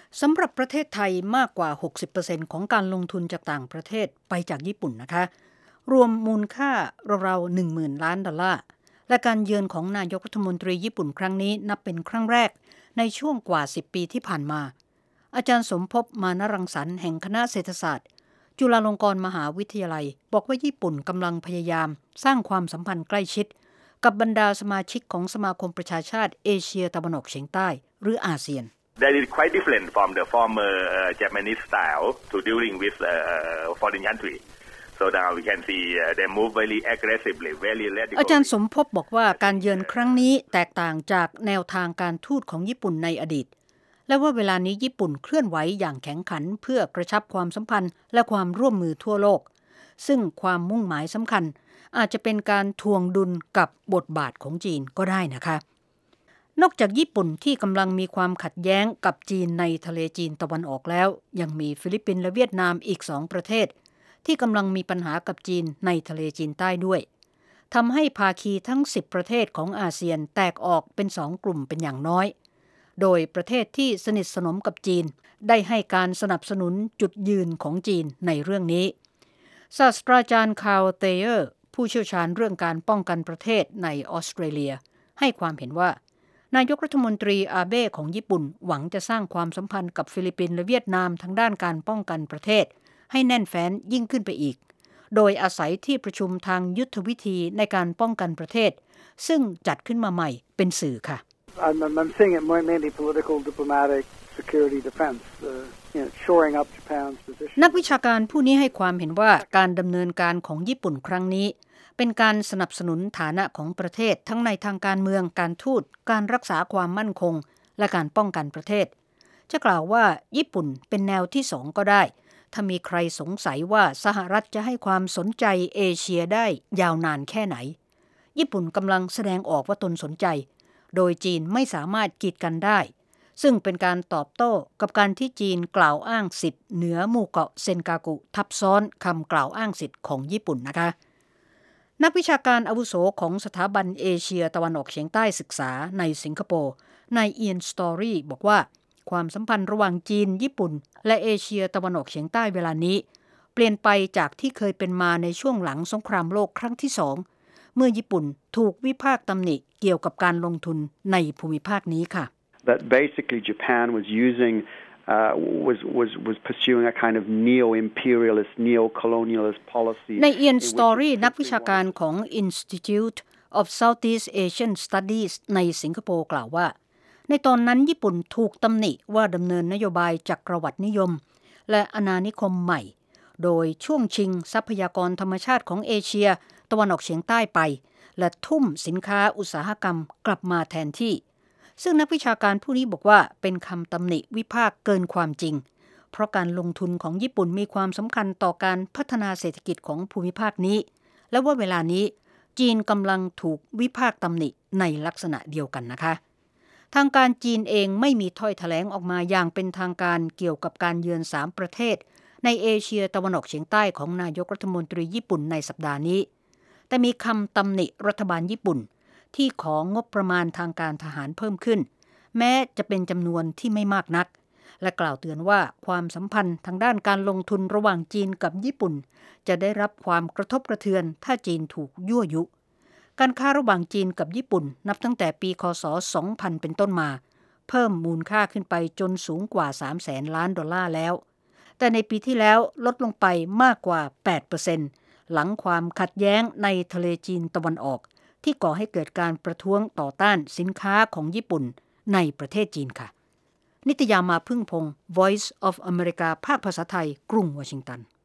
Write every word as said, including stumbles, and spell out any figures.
สำหรับประเทศไทยมากกว่า หกสิบเปอร์เซ็นต์ ของการลงทุนจากต่างประเทศไปจากญี่ปุ่นนะคะรวมมูลค่าราวๆ หนึ่งหมื่น ล้านดอลลาร์และการเยือนของนายกรัฐมนตรีญี่ปุ่นครั้งนี้นับเป็นครั้งแรกในช่วงกว่าสิบปีที่ผ่านมาอาจารย์สมภพมานรังสรรค์แห่งคณะเศรษฐศาสตร์จุฬาลงกรณ์มหาวิทยาลัยบอกว่าญี่ปุ่นกำลังพยายามสร้างความสัมพันธ์ใกล้ชิดกับบรรดาสมาชิกของสมาคมประชาชาติเอเชียตะวันออกเฉียงใต้หรืออาเซียน That is quite different from the former uh, Japanese style to dealing with uh, foreign country. So now we can see uh, they move very aggressively, very radical. อาจารย์สมภพบอกว่าการเยือนครั้งนี้แตกต่างจากแนวทางการทูตของญี่ปุ่นในอดีตและว่าเวลานี้ญี่ปุ่นเคลื่อนไหวอย่างแข็งขันเพื่อกระชับความสัมพันธ์และความร่วมมือทั่วโลกซึ่งความมุ่งหมายสำคัญอาจจะเป็นการทวงดุลกับบทบาทของจีนก็ได้นะคะนอกจากญี่ปุ่นที่กำลังมีความขัดแย้งกับจีนในทะเลจีนตะวันออกแล้วยังมีฟิลิปปินส์และเวียดนามอีกสองประเทศที่กำลังมีปัญหากับจีนในทะเลจีนใต้ด้วยทำให้ภาคีทั้งสิบประเทศของอาเซียนแตกออกเป็นสองกลุ่มเป็นอย่างน้อยโดยประเทศที่สนิทสนมกับจีนได้ให้การสนับสนุนจุดยืนของจีนในเรื่องนี้ศาสตราจารย์คาร์ลเตเยอร์ผู้เชี่ยวชาญเรื่องการป้องกันประเทศในออสเตรเลียให้ความเห็นว่านายกรัฐมนตรีอาเบะของญี่ปุ่นหวังจะสร้างความสัมพันธ์กับฟิลิปปินส์และเวียดนามทางด้านการป้องกันประเทศให้แน่นแฟ้นยิ่งขึ้นไปอีกโดยอาศัยที่ประชุมทางยุทธวิธีในการป้องกันประเทศซึ่งจัดขึ้นมาใหม่เป็นสื่อค่ะ I'm, I'm seeing it mainly political, diplomatic, security, defense, uh, you know, shoring up Japan's position. นักวิชาการผู้นี้ให้ความเห็นว่าการดำเนินการของญี่ปุ่นครั้งนี้เป็นการสนับสนุนฐานะของประเทศทั้งในทางการเมืองการทูตการรักษาความมั่นคงและการป้องกันประเทศจะกล่าวว่าญี่ปุ่นเป็นแนวที่สองก็ได้ถ้ามีใครสงสัยว่าสหรัฐจะให้ความสนใจเอเชียได้ยาวนานแค่ไหนญี่ปุ่นกำลังแสดงออกว่าตนสนใจโดยจีนไม่สามารถกีดกันได้ซึ่งเป็นการตอบโต้กับการที่จีนกล่าวอ้างสิทธิ์เหนือหมู่เกาะเซนกากุทับซ้อนคำกล่าวอ้างสิทธิ์ของญี่ปุ่นนะคะนักวิชาการอาวุโสของสถาบันเอเชียตะวันออกเฉียงใต้ศึกษาในสิงคโปร์นายเอียนสตอรี่บอกว่าความสัมพันธ์ระหว่างจีนญี่ปุ่นและเอเชียตะวันออกเฉียงใต้เวลานี้เปลี่ยนไปจากที่เคยเป็นมาในช่วงหลังสงครามโลกครั้งที่สองเมื่อญี่ปุ่นถูกวิพากษ์ตำหนิเกี่ยวกับการลงทุนในภูมิภาคนี้ค่ะ That basically Japan was using uh, was was was pursuing a kind of neo-imperialist neo-colonialist policy ในเอียนสตอรี่นักวิชาการของ Institute of Southeast Asian Studies ในสิงคโปร์กล่าวว่าในตอนนั้นญี่ปุ่นถูกตำหนิว่าดำเนินนโยบายจักรวรรดินิยมและอาณานิคมใหม่โดยช่วงชิงทรัพยากรธรรมชาติของเอเชียตะวันออกเฉียงใต้ไปและทุ่มสินค้าอุตสาหกรรมกลับมาแทนที่ซึ่งนักวิชาการผู้นี้บอกว่าเป็นคำตำหนิวิพากษ์เกินความจริงเพราะการลงทุนของญี่ปุ่นมีความสำคัญต่อการพัฒนาเศรษฐกิจของภูมิภาคนี้และว่าเวลานี้จีนกำลังถูกวิพากษ์ตำหนิในลักษณะเดียวกันนะคะทางการจีนเองไม่มีถ้อยแถลงออกมาอย่างเป็นทางการเกี่ยวกับการเยือนสามประเทศในเอเชียตะวันออกเฉียงใต้ของนายกรัฐมนตรีญี่ปุ่นในสัปดาห์นี้แต่มีคำตำหนิรัฐบาลญี่ปุ่นที่ของงบประมาณทางการทหารเพิ่มขึ้นแม้จะเป็นจำนวนที่ไม่มากนักและกล่าวเตือนว่าความสัมพันธ์ทางด้านการลงทุนระหว่างจีนกับญี่ปุ่นจะได้รับความกระทบกระเทือนถ้าจีนถูกยั่วยุการค้าระหว่างจีนกับญี่ปุ่นนับตั้งแต่ปีคศสองพันเป็นต้นมาเพิ่มมูลค่าขึ้นไปจนสูงกว่าสามแสนล้านดอลลาร์แล้วแต่ในปีที่แล้วลดลงไปมากกว่า แปดเปอร์เซ็นต์ หลังความขัดแย้งในทะเลจีนตะวันออกที่ก่อให้เกิดการประท้วงต่อต้านสินค้าของญี่ปุ่นในประเทศจีนค่ะนิตยามาพึ่งพงศ์ Voice of America ภาคภาษาไทยกรุงวอชิงตัน